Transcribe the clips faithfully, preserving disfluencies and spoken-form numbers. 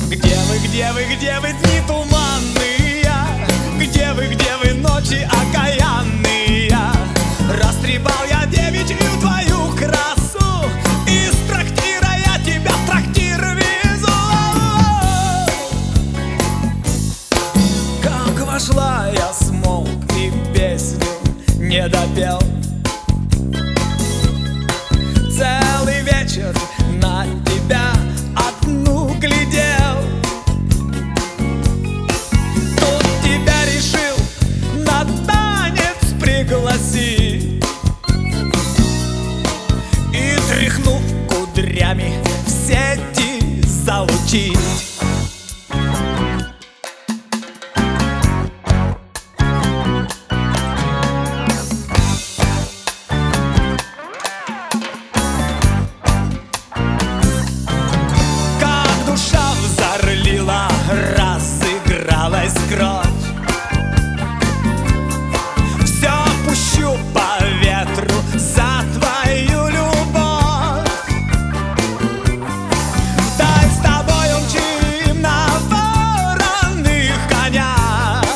Где вы, где вы, где вы, дни туманные? Где вы, где вы, ночи окаянные? Растрепал я девичью твою красу, из трактира я тебя в трактир везу. Как вошла, я смолк и песню не допел. Целый вечер на тебя одну глядел. Тут тебя решил на танец пригласить, и, тряхнув кудрями, в сети залучить. Разыгралась кровь, все пущу по ветру за твою любовь. Вдаль с тобой умчим на вороных конях,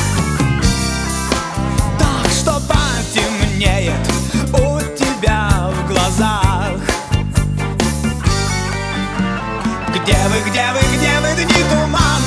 так что потемнеет у тебя в глазах. Где вы, где вы, где вы, дни туман?